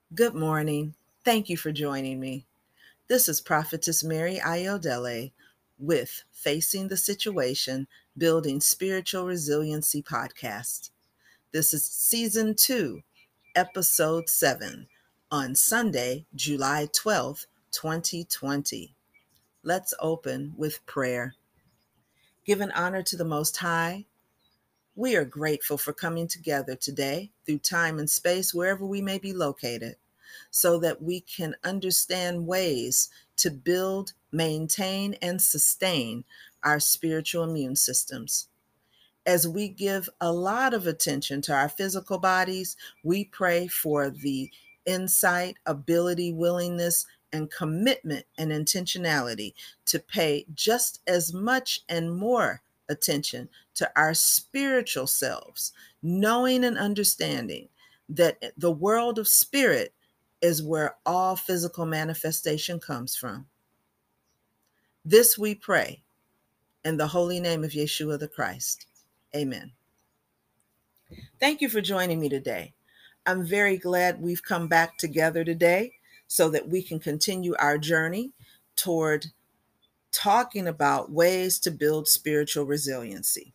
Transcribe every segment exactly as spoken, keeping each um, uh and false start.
Good morning. Thank you for joining me. This is Prophetess Mary Ayodele with Facing the Situation, Building Spiritual Resiliency podcast. This is season two, episode seven, on Sunday, July twelfth, twenty twenty. Let's open with prayer. Giving honor to the Most High, we are grateful for coming together today through time and space, wherever we may be located, so that we can understand ways to build, maintain, and sustain our spiritual immune systems. As we give a lot of attention to our physical bodies, we pray for the insight, ability, willingness, and commitment and intentionality to pay just as much and more attention to our spiritual selves, knowing and understanding that the world of spirit is where all physical manifestation comes from. This we pray in the holy name of Yeshua the Christ. Amen. Thank you for joining me today. I'm very glad we've come back together today so that we can continue our journey toward talking about ways to build spiritual resiliency.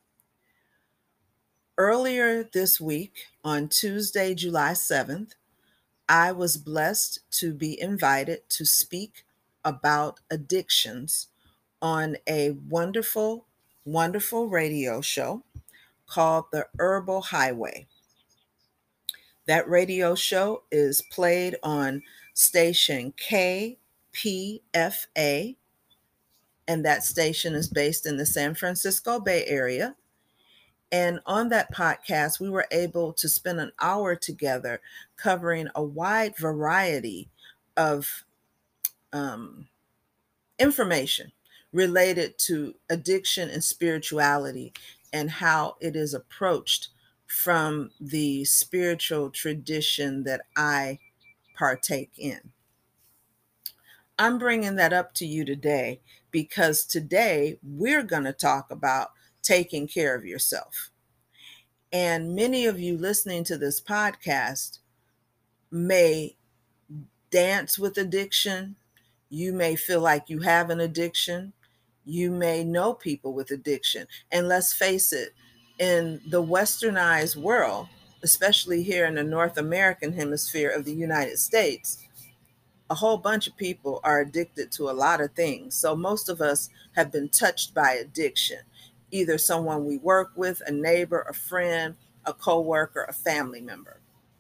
Earlier this week, on Tuesday, July seventh, I was blessed to be invited to speak about addictions on a wonderful, wonderful radio show called The Herbal Highway. That radio show is played on station K P F A, and that station is based in the San Francisco Bay Area. And on that podcast, we were able to spend an hour together covering a wide variety of um, information related to addiction and spirituality and how it is approached from the spiritual tradition that I partake in. I'm bringing that up to you today because today we're going to talk about taking care of yourself. And many of you listening to this podcast may dance with addiction. You may feel like you have an addiction. You may know people with addiction. And let's face it, in the westernized world, especially here in the North American hemisphere of the United States, a whole bunch of people are addicted to a lot of things. So most of us have been touched by addiction, either someone we work with, a neighbor, a friend, a coworker, a family member.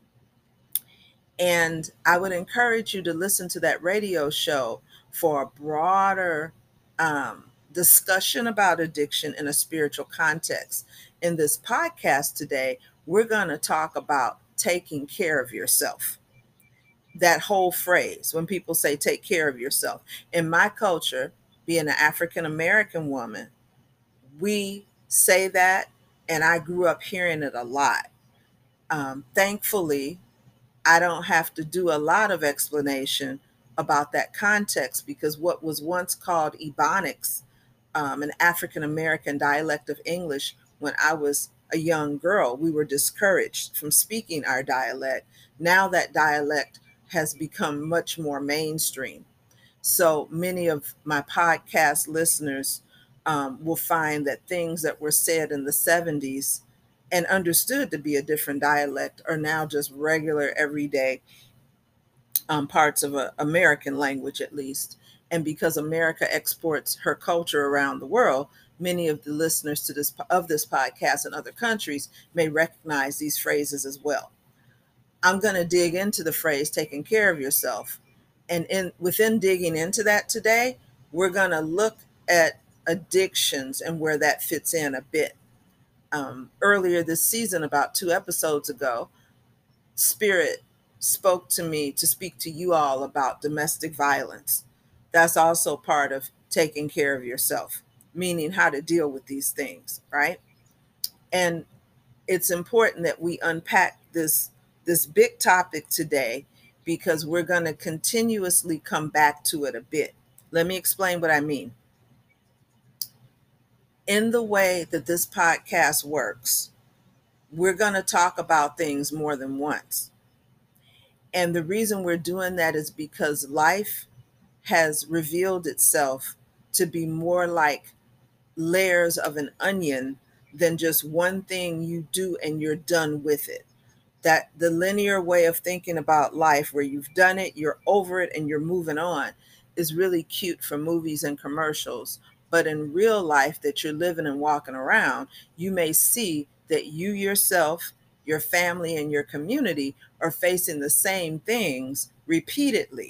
And I would encourage you to listen to that radio show for a broader um, discussion about addiction in a spiritual context. In this podcast today, we're going to talk about taking care of yourself. That whole phrase, when people say take care of yourself. In my culture, being an African American woman, we say that, and I grew up hearing it a lot. Um, thankfully, I don't have to do a lot of explanation about that context because what was once called Ebonics, um, an African American dialect of English, when I was a young girl, we were discouraged from speaking our dialect. Now that dialect has become much more mainstream. So many of my podcast listeners um, will find that things that were said in the seventies and understood to be a different dialect are now just regular, everyday um, parts of a American language, at least. And because America exports her culture around the world, many of the listeners to this of this podcast in other countries may recognize these phrases as well. I'm going to dig into the phrase taking care of yourself. And in within digging into that today, we're going to look at addictions and where that fits in a bit. Um, earlier this season, about two episodes ago, Spirit spoke to me to speak to you all about domestic violence. That's also part of taking care of yourself, meaning how to deal with these things, right? And it's important that we unpack this this big topic today because we're going to continuously come back to it a bit. Let me explain what I mean. In the way that this podcast works, we're going to talk about things more than once. And the reason we're doing that is because life has revealed itself to be more like layers of an onion than just one thing you do and you're done with it. That the linear way of thinking about life, where you've done it, you're over it, and you're moving on, is really cute for movies and commercials. But in real life, that you're living and walking around, you may see that you yourself, your family, and your community are facing the same things repeatedly.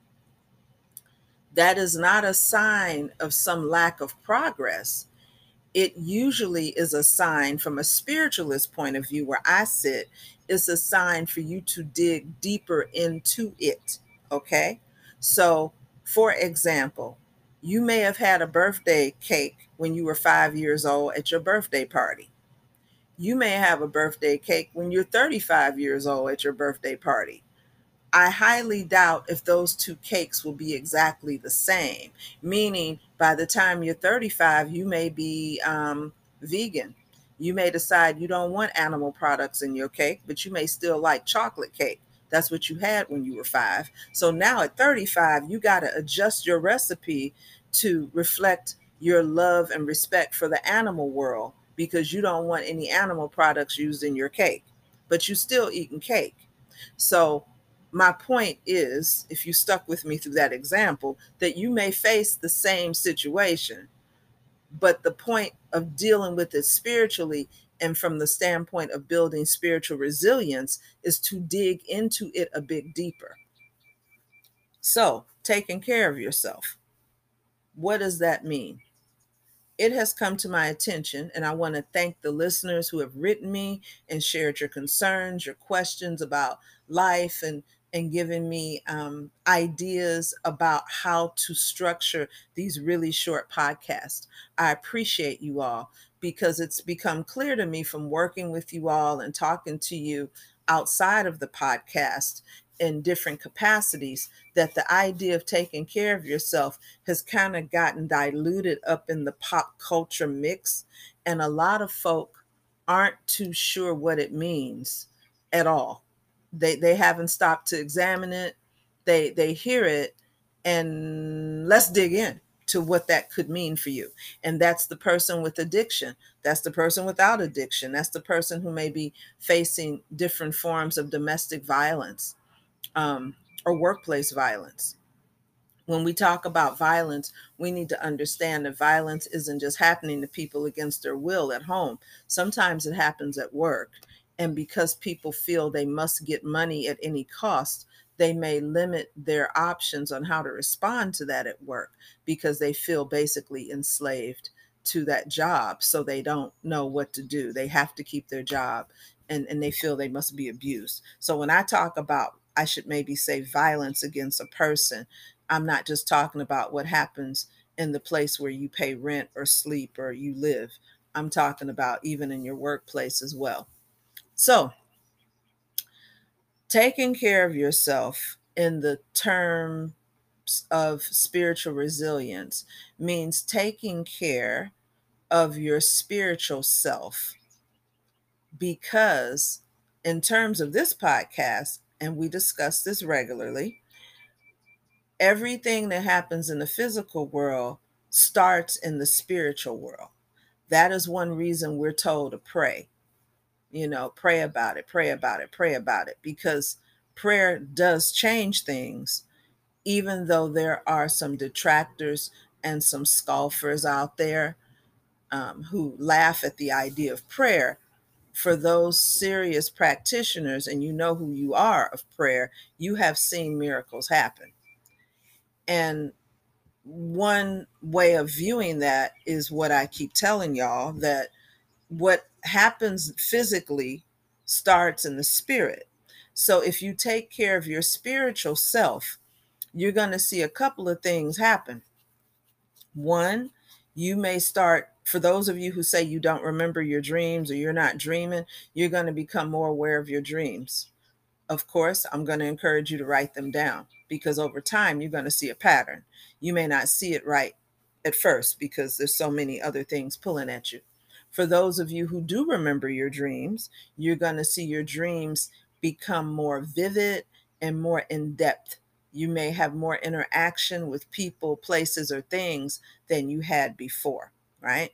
That is not a sign of some lack of progress. It usually is a sign, from a spiritualist point of view, where I sit, it's a sign for you to dig deeper into it. Okay. So, for example, you may have had a birthday cake when you were five years old at your birthday party. You may have a birthday cake when you're thirty-five years old at your birthday party. I highly doubt if those two cakes will be exactly the same, meaning by the time you're thirty-five, you may be um, vegan. You may decide you don't want animal products in your cake, but you may still like chocolate cake. That's what you had when you were five. So now at thirty-five, you got to adjust your recipe to reflect your love and respect for the animal world, because you don't want any animal products used in your cake, but you still eating cake. So my point is, if you stuck with me through that example, that you may face the same situation, but the point of dealing with it spiritually and from the standpoint of building spiritual resilience is to dig into it a bit deeper. So, taking care of yourself, what does that mean? It has come to my attention, and I want to thank the listeners who have written me and shared your concerns, your questions about life, and and given me um, ideas about how to structure these really short podcasts. I appreciate you all, because it's become clear to me from working with you all and talking to you outside of the podcast in different capacities, that the idea of taking care of yourself has kind of gotten diluted up in the pop culture mix. And a lot of folk aren't too sure what it means at all. They, they haven't stopped to examine it. They, they hear it, and let's dig in to what that could mean for you. And that's the person with addiction. That's the person without addiction. That's the person who may be facing different forms of domestic violence, um, or workplace violence. When we talk about violence, we need to understand that violence isn't just happening to people against their will at home. Sometimes it happens at work. And because people feel they must get money at any cost, they may limit their options on how to respond to that at work, because they feel basically enslaved to that job. So they don't know what to do. They have to keep their job, and, and they feel they must be abused. So when I talk about, I should maybe say violence against a person, I'm not just talking about what happens in the place where you pay rent or sleep or you live. I'm talking about even in your workplace as well. So, taking care of yourself in the terms of spiritual resilience means taking care of your spiritual self, because in terms of this podcast, and we discuss this regularly, everything that happens in the physical world starts in the spiritual world. That is one reason we're told to pray. You know, pray about it, pray about it, pray about it, because prayer does change things, even though there are some detractors and some scoffers out there um, who laugh at the idea of prayer. For those serious practitioners, and you know who you are of prayer, you have seen miracles happen. And one way of viewing that is what I keep telling y'all, that what happens physically starts in the spirit. So if you take care of your spiritual self, you're going to see a couple of things happen. One, you may start, for those of you who say you don't remember your dreams or you're not dreaming, you're going to become more aware of your dreams. Of course, I'm going to encourage you to write them down, because over time you're going to see a pattern. You may not see it right at first because there's so many other things pulling at you. For those of you who do remember your dreams, you're going to see your dreams become more vivid and more in depth. You may have more interaction with people, places, or things than you had before, right?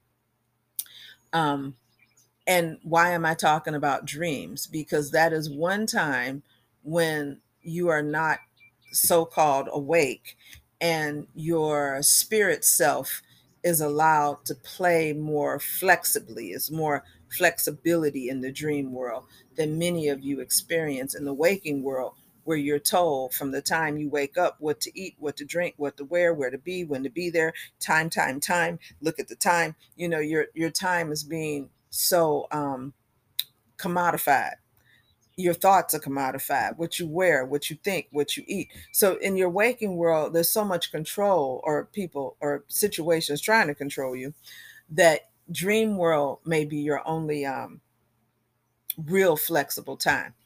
Um, and why am I talking about dreams? Because that is one time when you are not so called awake and your spirit self is allowed to play more flexibly. It's more flexibility in the dream world than many of you experience in the waking world, where you're told from the time you wake up what to eat, what to drink, what to wear, where to be, when to be there, time, time, time, look at the time. You know, your your time is being so um commodified. Your thoughts are commodified, what you wear, what you think, what you eat. So in your waking world, there's so much control, or people or situations trying to control you, that dream world may be your only um real flexible time.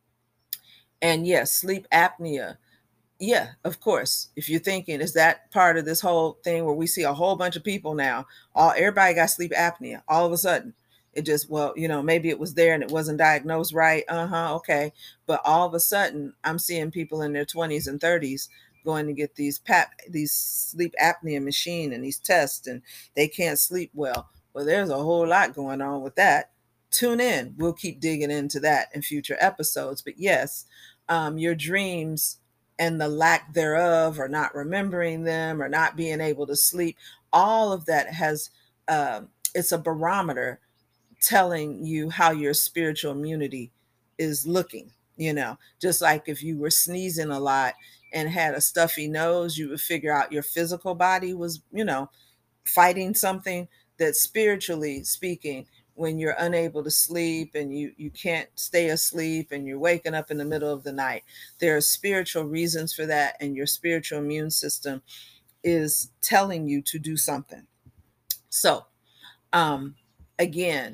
And yes, sleep apnea. Yeah, of course. If you're thinking, is that part of this whole thing where we see a whole bunch of people now, all everybody got sleep apnea all of a sudden? It just, well, you know, maybe it was there and it wasn't diagnosed right. Uh-huh, okay. But all of a sudden, I'm seeing people in their twenties and thirties going to get these pap these sleep apnea machine and these tests, and they can't sleep well. Well, there's a whole lot going on with that. Tune in. We'll keep digging into that in future episodes. But yes, um, your dreams and the lack thereof, or not remembering them, or not being able to sleep, all of that has um, it's a barometer telling you how your spiritual immunity is looking. You know, just like if you were sneezing a lot and had a stuffy nose, you would figure out your physical body was, you know, fighting something. That spiritually speaking, when you're unable to sleep and you you can't stay asleep and you're waking up in the middle of the night, there are spiritual reasons for that, and your spiritual immune system is telling you to do something. So um again,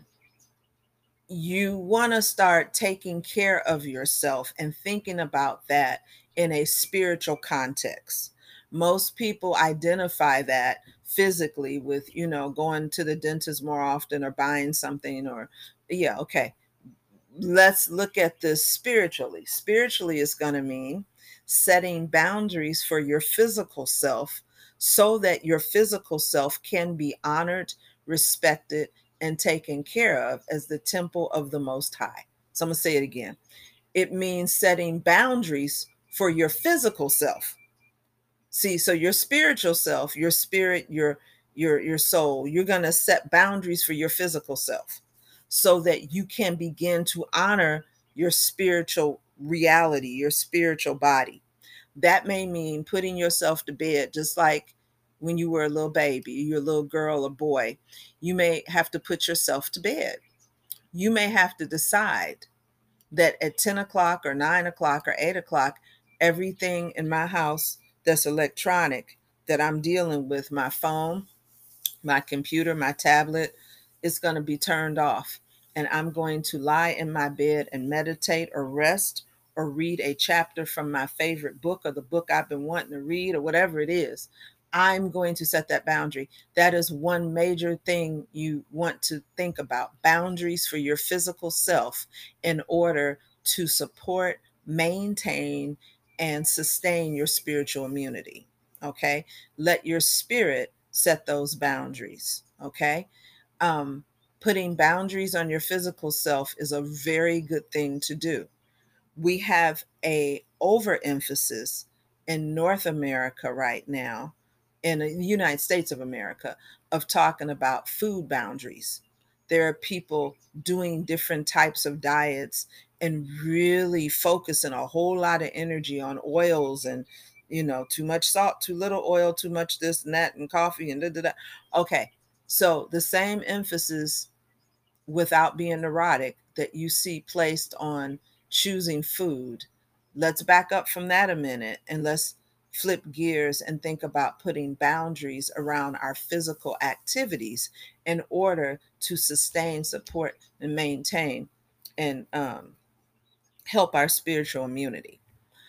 you want to start taking care of yourself and thinking about that in a spiritual context. Most people identify that physically with, you know, going to the dentist more often, or buying something, or, yeah, okay. Let's look at this spiritually. Spiritually is going to mean setting boundaries for your physical self so that your physical self can be honored, respected, and taken care of as the temple of the Most High. So I'm going to say it again. It means setting boundaries for your physical self. See, so your spiritual self, your spirit, your your your soul, you're going to set boundaries for your physical self so that you can begin to honor your spiritual reality, your spiritual body. That may mean putting yourself to bed, just like when you were a little baby, you're a little girl or boy. You may have to put yourself to bed. You may have to decide that at ten o'clock or nine o'clock or eight o'clock, everything in my house that's electronic that I'm dealing with, my phone, my computer, my tablet, is going to be turned off. And I'm going to lie in my bed and meditate or rest or read a chapter from my favorite book, or the book I've been wanting to read, or whatever it is. I'm going to set that boundary. That is one major thing you want to think about: boundaries for your physical self in order to support, maintain, and sustain your spiritual immunity. Okay. Let your spirit set those boundaries. Okay. Um, putting boundaries on your physical self is a very good thing to do. We have a overemphasis in North America right now, in the United States of America, of talking about food boundaries. There are people doing different types of diets and really focusing a whole lot of energy on oils, and, you know, too much salt, too little oil, too much this and that, and coffee and da da da. Okay, so the same emphasis, without being neurotic, that you see placed on choosing food. Let's back up from that a minute and let's flip gears and think about putting boundaries around our physical activities in order to sustain, support, and maintain, and um, help our spiritual immunity.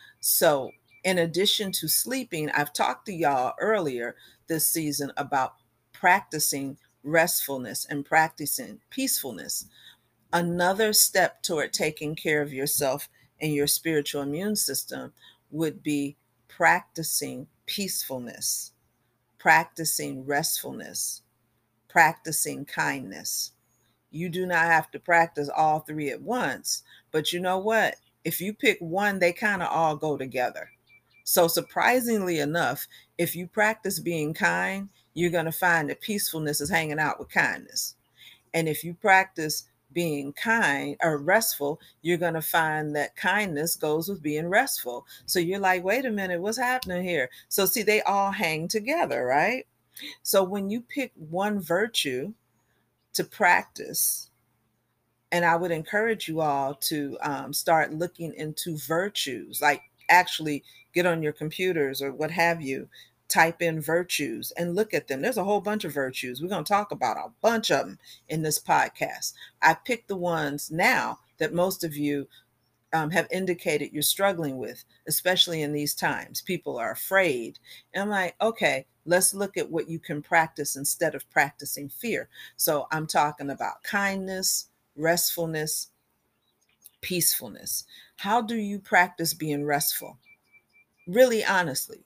So, in addition to sleeping, I've talked to y'all earlier this season about practicing restfulness and practicing peacefulness. Another step toward taking care of yourself and your spiritual immune system would be practicing peacefulness, practicing restfulness, practicing kindness. You do not have to practice all three at once, but you know what? If you pick one, they kind of all go together. So, surprisingly enough, if you practice being kind, you're going to find that peacefulness is hanging out with kindness. And if you practice being kind or restful, you're going to find that kindness goes with being restful. So you're like, wait a minute, what's happening here? So, see, they all hang together, right? So, when you pick one virtue to practice, and I would encourage you all to um, start looking into virtues, like actually get on your computers or what have you, type in virtues and look at them. There's a whole bunch of virtues. We're going to talk about a bunch of them in this podcast. I picked the ones now that most of you um, have indicated you're struggling with, especially in these times. People are afraid. And I'm like, okay, let's look at what you can practice instead of practicing fear. So I'm talking about kindness, restfulness, peacefulness. How do you practice being restful? Really, honestly,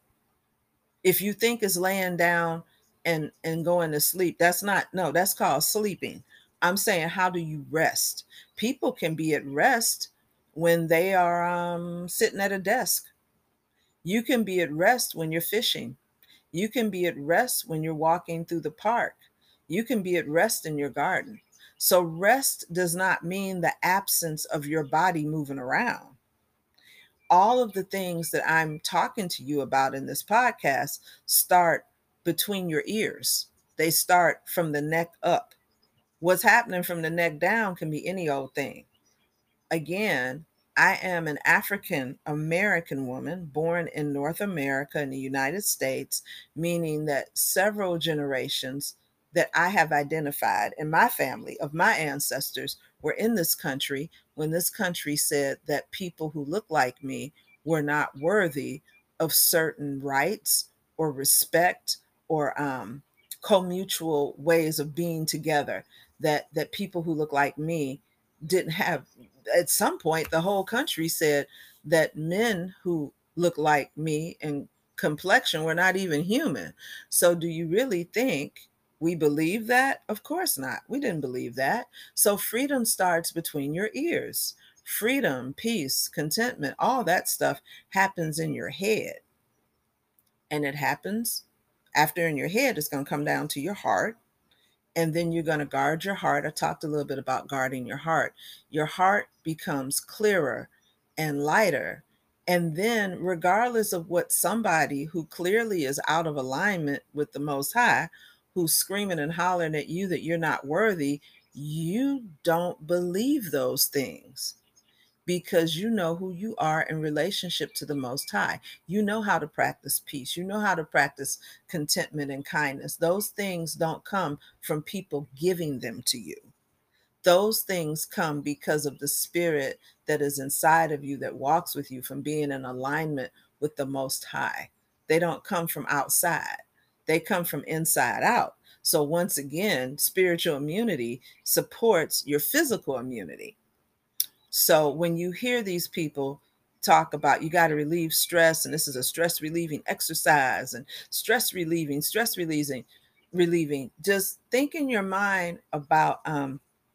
if you think it's laying down and and going to sleep, that's not, no, that's called sleeping. I'm saying, how do you rest? People can be at rest when they are um, sitting at a desk. You can be at rest when you're fishing. You can be at rest when you're walking through the park. You can be at rest in your garden. So rest does not mean the absence of your body moving around. All of the things that I'm talking to you about in this podcast start between your ears. They start from the neck up. What's happening from the neck down can be any old thing. Again, I am an African American woman born in North America in the United States, meaning that several generations that I have identified in my family of my ancestors were in this country when this country said that people who look like me were not worthy of certain rights or respect or um, co-mutual ways of being together, that that people who look like me didn't have. At some point the whole country said that men who look like me and complexion were not even human. So do you really think we believe that? Of course not. We didn't believe that. So freedom starts between your ears. Freedom, peace, contentment, all that stuff happens in your head. And it happens after in your head, it's going to come down to your heart, and then you're going to guard your heart. I talked a little bit about guarding your heart. Your heart becomes clearer and lighter. And then, regardless of what somebody who clearly is out of alignment with the Most High, who's screaming and hollering at you that you're not worthy, you don't believe those things, because you know who you are in relationship to the Most High. You know how to practice peace. You know how to practice contentment and kindness. Those things don't come from people giving them to you. Those things come because of the spirit that is inside of you that walks with you from being in alignment with the Most High. They don't come from outside, they come from inside out. So, once again, spiritual immunity supports your physical immunity. So when you hear these people talk about you got to relieve stress, and this is a stress relieving exercise, and stress relieving, stress relieving, relieving, just think in your mind about um,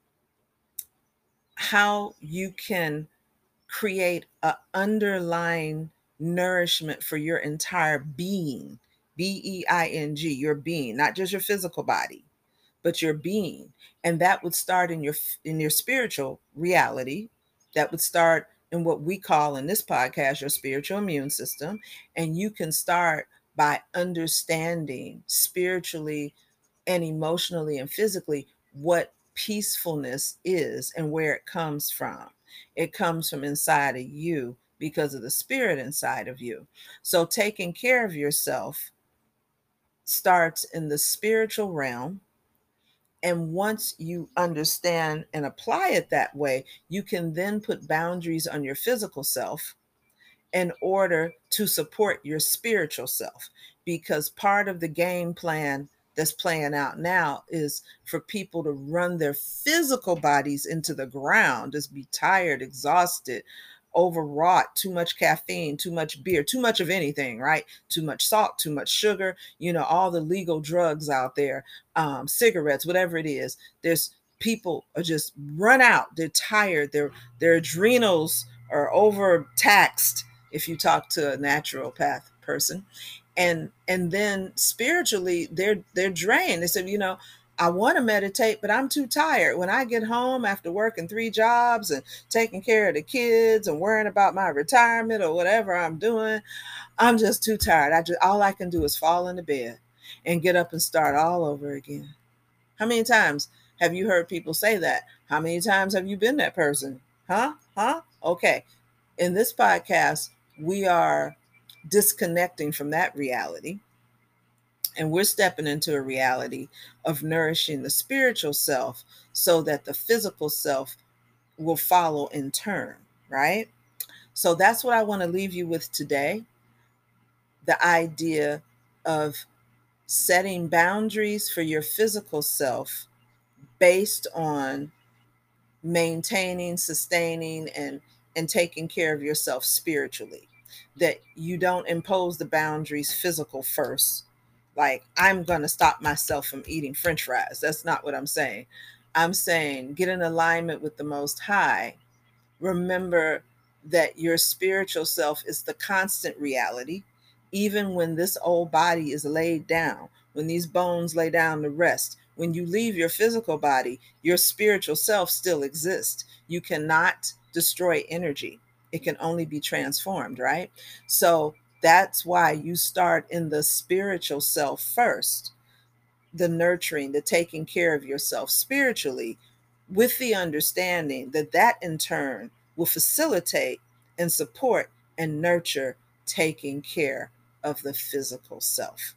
how you can create a underlying nourishment for your entire being, B E I N G, your being, not just your physical body, but your being. And that would start in your in your spiritual reality. That would start in what we call in this podcast your spiritual immune system. And you can start by understanding spiritually and emotionally and physically what peacefulness is and where it comes from. It comes from inside of you because of the spirit inside of you. So taking care of yourself starts in the spiritual realm. And once you understand and apply it that way, you can then put boundaries on your physical self in order to support your spiritual self. Because part of the game plan that's playing out now is for people to run their physical bodies into the ground, just be tired, exhausted, overwrought, too much caffeine, too much beer, too much of anything, right? Too much salt, too much sugar, you know, all the legal drugs out there, um, cigarettes, whatever it is. There's people are just run out. They're tired. Their their adrenals are overtaxed if you talk to a naturopath person. And and then spiritually they're they're drained. They said, you know, I want to meditate, but I'm too tired. When I get home after working three jobs and taking care of the kids and worrying about my retirement or whatever I'm doing, I'm just too tired. I just all I can do is fall into bed and get up and start all over again. How many times have you heard people say that? How many times have you been that person? Huh? Huh? Okay. In this podcast, we are disconnecting from that reality. And we're stepping into a reality of nourishing the spiritual self so that the physical self will follow in turn, right? So that's what I want to leave you with today. The idea of setting boundaries for your physical self based on maintaining, sustaining, and and taking care of yourself spiritually. That you don't impose the boundaries physical first. Like, I'm going to stop myself from eating French fries. That's not what I'm saying. I'm saying get in alignment with the Most High. Remember that your spiritual self is the constant reality, even when this old body is laid down, when these bones lay down to rest. When you leave your physical body, your spiritual self still exists. You cannot destroy energy. It can only be transformed, right? So that's why you start in the spiritual self first, the nurturing, the taking care of yourself spiritually, with the understanding that that in turn will facilitate and support and nurture taking care of the physical self.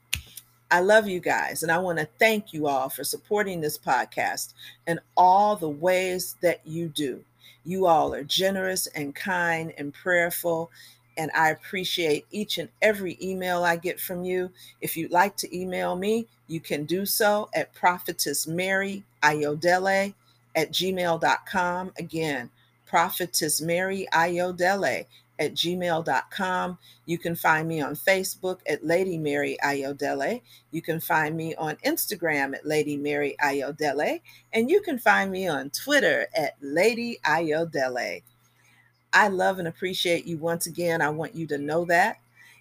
I love you guys, and I want to thank you all for supporting this podcast and all the ways that you do. You all are generous and kind and prayerful, and I appreciate each and every email I get from you. If you'd like to email me, you can do so at prophetess mary ayodele at gmail dot com. Again, prophetess mary ayodele at gmail dot com. You can find me on Facebook at Lady Mary Ayodele. You can find me on Instagram at Lady Mary Ayodele. And you can find me on Twitter at Lady Ayodele. I love and appreciate you once again. I want you to know that.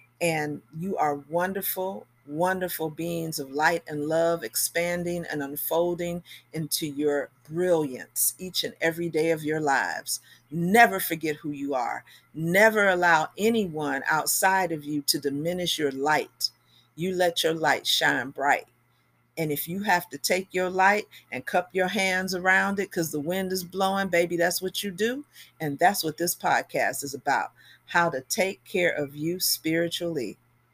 And you are wonderful, wonderful beings of light and love, expanding and unfolding into your brilliance each and every day of your lives. Never forget who you are. Never allow anyone outside of you to diminish your light. You let your light shine bright. And if you have to take your light and cup your hands around it because the wind is blowing, baby, that's what you do. And that's what this podcast is about. How to take care of you spiritually.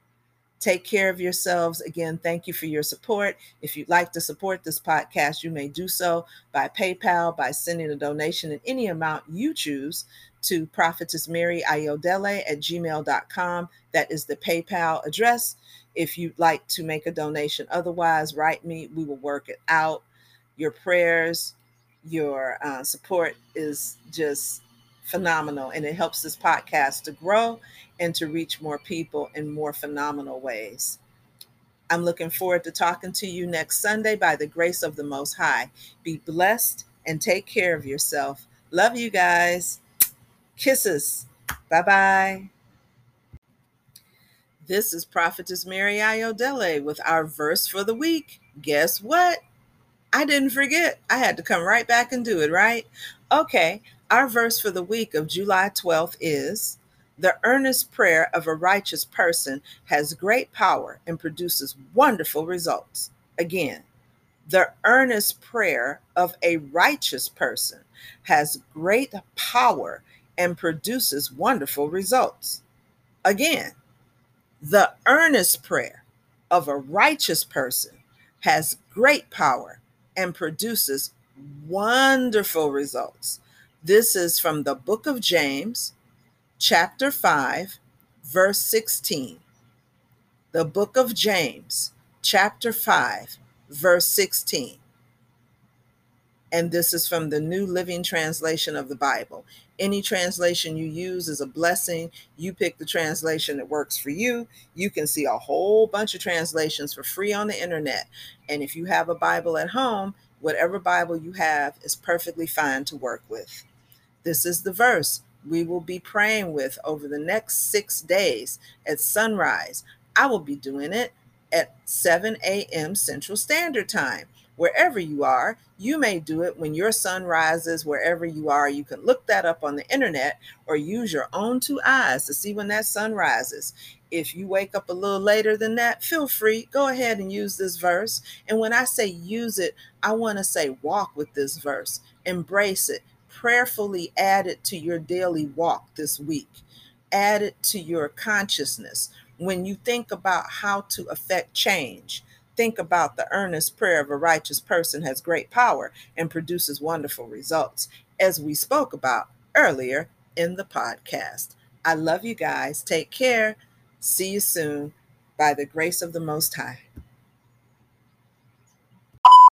Take care of yourselves. Again, thank you for your support. If you'd like to support this podcast, you may do so by PayPal, by sending a donation in any amount you choose to prophetess mary ayodele at gmail dot com. That is the PayPal address. If you'd like to make a donation otherwise, write me. We will work it out. Your prayers, your uh, support is just phenomenal, and it helps this podcast to grow and to reach more people in more phenomenal ways. I'm looking forward to talking to you next Sunday by the grace of the Most High. Be blessed and take care of yourself. Love you guys. Kisses. Bye-bye. This is Prophetess Mary Ayodele with our verse for the week. Guess what? I didn't forget. I had to come right back and do it, right? Okay, our verse for the week of July twelfth is, "The earnest prayer of a righteous person has great power and produces wonderful results." Again, the earnest prayer of a righteous person has great power and produces wonderful results. Again, the earnest prayer of a righteous person has great power and produces wonderful results. This is from the book of James, chapter five, verse sixteen. The book of James, chapter five, verse sixteen. And this is from the New Living Translation of the Bible. Any translation you use is a blessing. You pick the translation that works for you. You can see a whole bunch of translations for free on the internet. And if you have a Bible at home, whatever Bible you have is perfectly fine to work with. This is the verse we will be praying with over the next six days at sunrise. I will be doing it at seven a.m. Central Standard Time. Wherever you are, you may do it when your sun rises. Wherever you are, you can look that up on the internet or use your own two eyes to see when that sun rises. If you wake up a little later than that, feel free, go ahead and use this verse. And when I say use it, I want to say walk with this verse, embrace it, prayerfully add it to your daily walk this week. Add it to your consciousness. When you think about how to affect change, think about the earnest prayer of a righteous person has great power and produces wonderful results, as we spoke about earlier in the podcast. I love you guys. Take care. See you soon by the grace of the Most High.